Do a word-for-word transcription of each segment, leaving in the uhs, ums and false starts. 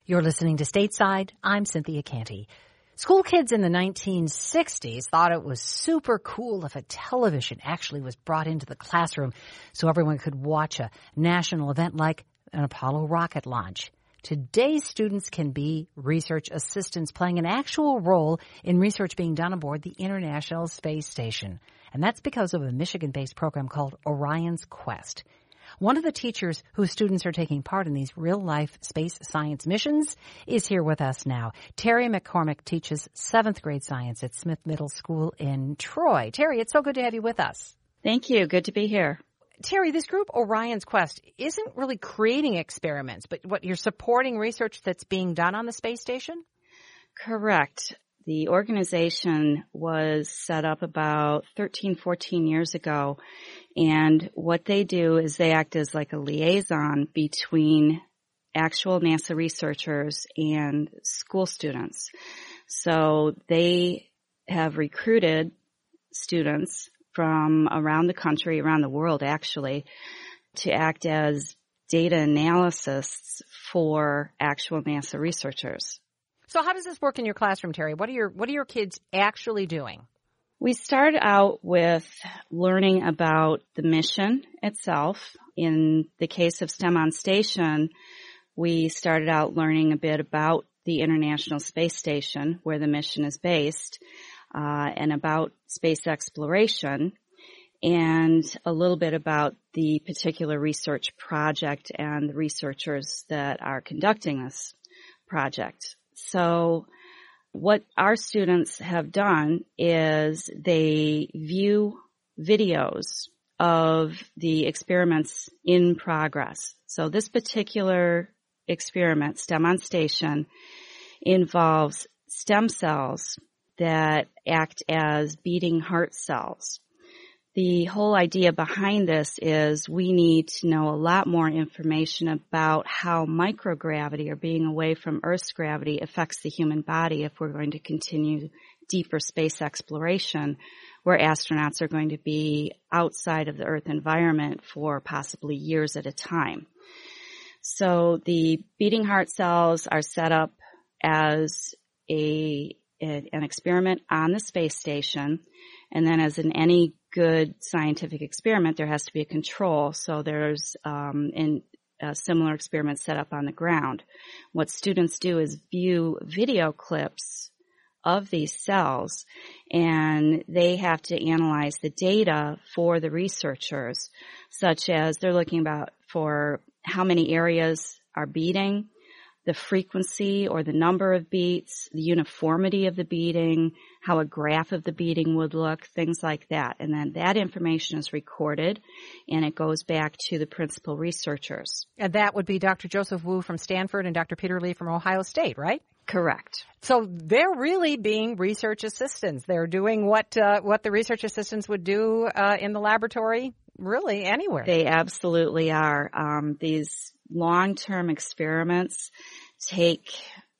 You're listening to Stateside. I'm Cynthia Canty. School kids in the nineteen sixties thought it was super cool if a television actually was brought into the classroom so everyone could watch a national event like an Apollo rocket launch. Today's students can be research assistants playing an actual role in research being done aboard the International Space Station. And that's because of a Michigan-based program called Orion's Quest. One of the teachers whose students are taking part in these real-life space science missions is here with us now. Terry McCormick teaches seventh grade science at Smith Middle School in Troy. Terry, it's so good to have you with us. Thank you. Good to be here. Terry, this group, Orion's Quest, isn't really creating experiments, but what you're supporting research that's being done on the space station? Correct. The organization was set up about thirteen, fourteen years ago, and what they do is they act as like a liaison between actual NASA researchers and school students. So they have recruited students from around the country, around the world actually, to act as data analysts for actual NASA researchers. So how does this work in your classroom, Terry? What are your what are your kids actually doing? We start out with learning about the mission itself. In the case of STEM on Station, we started out learning a bit about the International Space Station, where the mission is based, uh, and about space exploration, and a little bit about the particular research project and the researchers that are conducting this project. So what our students have done is they view videos of the experiments in progress. So this particular experiment, STEM on Station, involves stem cells that act as beating heart cells. The whole idea behind this is we need to know a lot more information about how microgravity, or being away from Earth's gravity, affects the human body if we're going to continue deeper space exploration, where astronauts are going to be outside of the Earth environment for possibly years at a time. So the beating heart cells are set up as a, a an experiment on the space station, and then as in any good scientific experiment, there has to be a control. So there's um, in a similar experiment set up on the ground. What students do is view video clips of these cells, and they have to analyze the data for the researchers, such as they're looking about for how many areas are beating, the frequency or the number of beats, the uniformity of the beating, how a graph of the beating would look, things like that. And then that information is recorded, and it goes back to the principal researchers. And that would be Doctor Joseph Wu from Stanford and Doctor Peter Lee from Ohio State, right? Correct. So they're really being research assistants. They're doing what uh, what the research assistants would do uh, in the laboratory, really anywhere. They absolutely are. Um, these long-term experiments take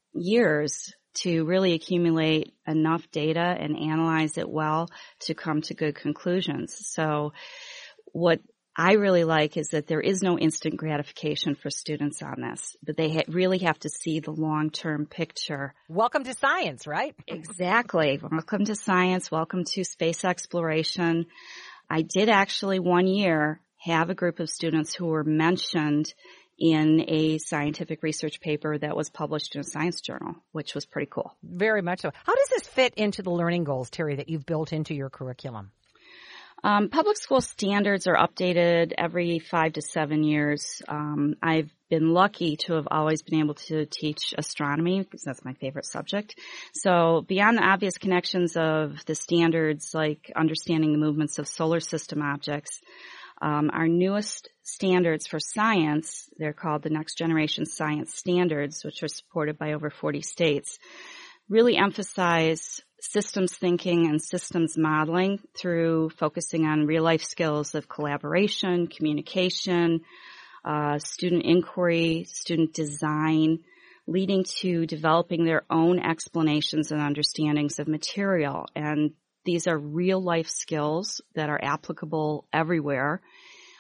years to really accumulate enough data and analyze it well to come to good conclusions. So what I really like is that there is no instant gratification for students on this, but they ha- really have to see the long-term picture. Welcome to science, right? Exactly. Welcome to science. Welcome to space exploration. I did actually one year have a group of students who were mentioned in a scientific research paper that was published in a science journal, which was pretty cool. Very much so. How does this fit into the learning goals, Terry, that you've built into your curriculum? Um, public school standards are updated every five to seven years. Um, I've been lucky to have always been able to teach astronomy because that's my favorite subject. So beyond the obvious connections of the standards, like understanding the movements of solar system objects, Um, our newest standards for science, they're called the Next Generation Science Standards, which are supported by over forty states, really emphasize systems thinking and systems modeling through focusing on real-life skills of collaboration, communication, uh, student inquiry, student design, leading to developing their own explanations and understandings of material. And these are real-life skills that are applicable everywhere.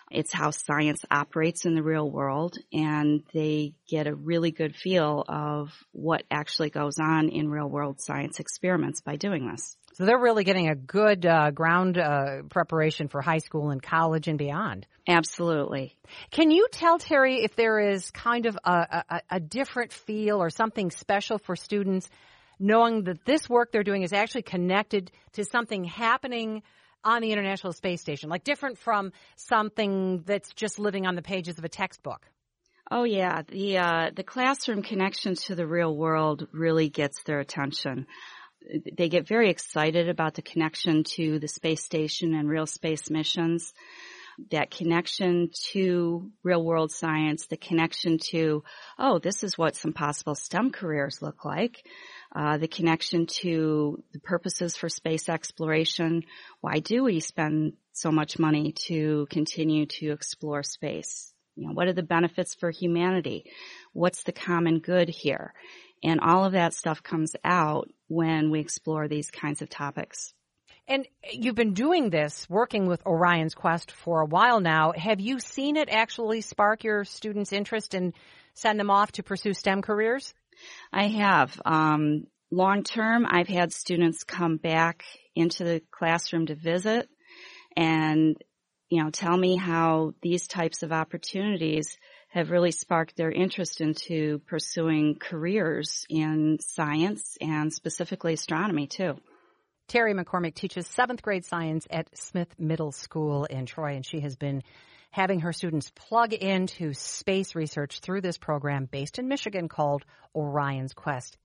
It's how science operates in the real world, and they get a really good feel of what actually goes on in real-world science experiments by doing this. So they're really getting a good uh, ground uh, preparation for high school and college and beyond. Absolutely. Can you tell, Terry, if there is kind of a, a, a different feel or something special for students knowing that this work they're doing is actually connected to something happening on the International Space Station, like different from something that's just living on the pages of a textbook? Oh, yeah. The uh, the classroom connection to the real world really gets their attention. They get very excited about the connection to the space station and real space missions, that connection to real-world science, the connection to, oh, this is what some possible STEM careers look like. Uh, the connection to the purposes for space exploration. Why do we spend so much money to continue to explore space? You know, what are the benefits for humanity? What's the common good here? And all of that stuff comes out when we explore these kinds of topics. And you've been doing this, working with Orion's Quest for a while now. Have you seen it actually spark your students' interest and send them off to pursue STEM careers? I have. Um, long term, I've had students come back into the classroom to visit and, you know, tell me how these types of opportunities have really sparked their interest into pursuing careers in science and specifically astronomy, too. Terry McCormick teaches seventh grade science at Smith Middle School in Troy, and she has been having her students plug into space research through this program based in Michigan called Orion's Quest.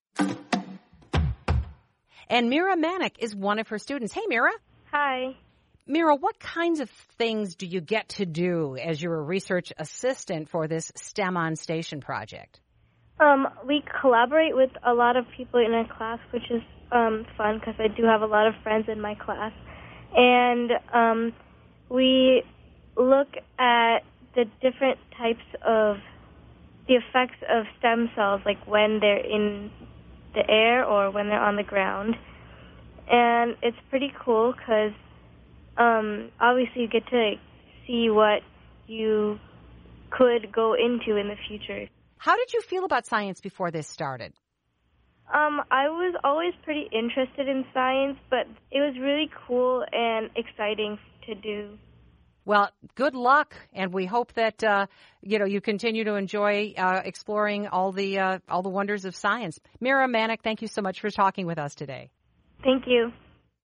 And Mira Manick is one of her students. Hey, Mira. Hi. Mira, what kinds of things do you get to do as you're a research assistant for this STEM on Station project? Um, we collaborate with a lot of people in our class, which is um, fun because I do have a lot of friends in my class. And um, we look at the different types of the effects of stem cells, like when they're in the air or when they're on the ground. And it's pretty cool because um, obviously you get to see what you could go into in the future. How did you feel about science before this started? Um, I was always pretty interested in science, but it was really cool and exciting to do. Well, good luck, and we hope that uh, you know you continue to enjoy uh, exploring all the uh, all the wonders of science. Mira Manick, thank you so much for talking with us today. Thank you.